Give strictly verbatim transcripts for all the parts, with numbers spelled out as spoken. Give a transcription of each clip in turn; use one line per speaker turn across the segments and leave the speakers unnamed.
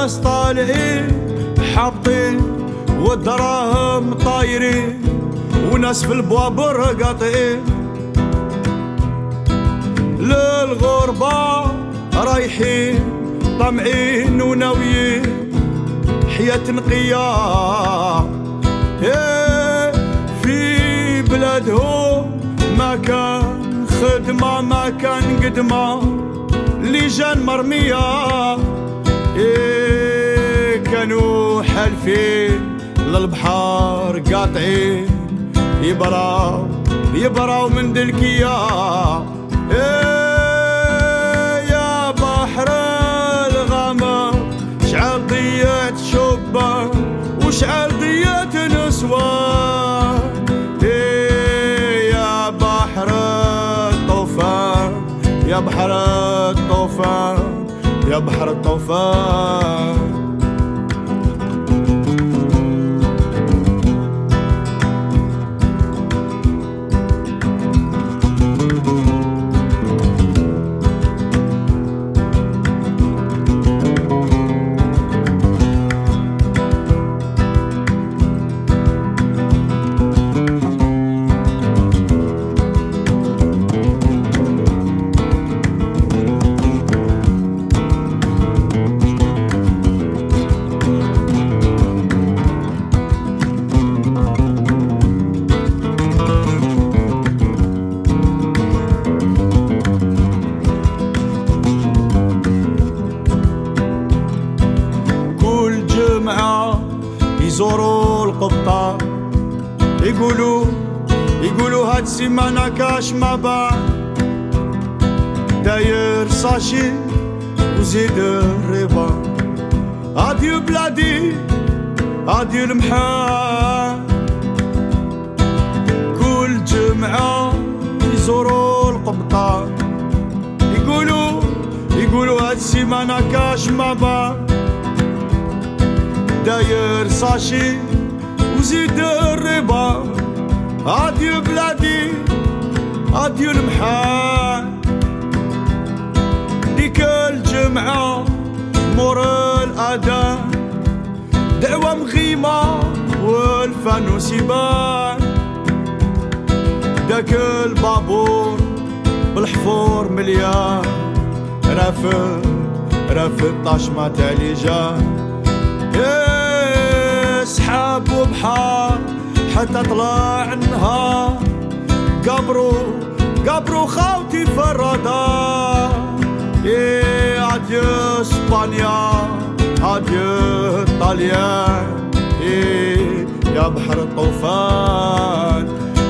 ناس طالعين حابطين والدراهم طايرين وناس في البوابر قاطعين للغربة رايحين طمعين وناويين حياة نقية في بلادهم ما كان خدمة ما كان قدمة لجان مرمية كانوا حالفين للبحر قاطعين يبراو يبراو من دلكية يا بحر الغمر شعل ضيعت شبان وشعل ضيعت نسوان يا بحر الطوفان يا بحر الطوفان يا بحر الطوفان يزوروا القبطان يقولوا يقولوا هاد السيمانة كاش ما بعد داير ساشي وزيد الربا اديو بلادي اديو المحال كل جمعة يزوروا القبطان يقولوا يقولوا هاد السيمانة كاش ما بعد داير ساشي وزيد الربا اديو بلادي اديو المحال ديك الجمعة مور الأذان دعوة مغيمة والفانوس يبان داك البابور بالحفور مليان رافد رافد طاشمة تاع ليجان سحاب وبحار حتى طلع النهار قبرو قبرو خاوتي في الرادار إيه اديو اسبانيا اديو طاليان إيه يا بحر الطوفان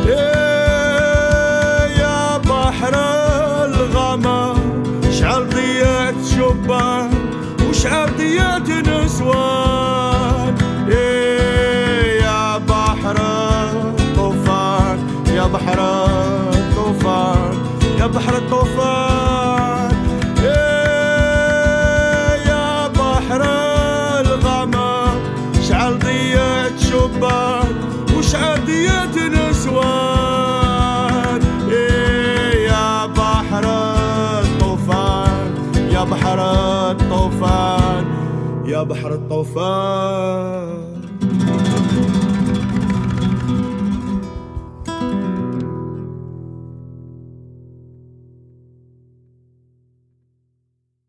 إيه يا بحر الغمر شعل ضيعت شبان وشعل ضيعت نسوان إيه يا بحر الطوفان يا بحر الطوفان يا بحر الطوفان إيه يا بحر الغمر شعل ضيعت شبان وشعل ضيعت نسوان إيه يا بحر الطوفان يا بحر الطوفان يا بحر الطوفان.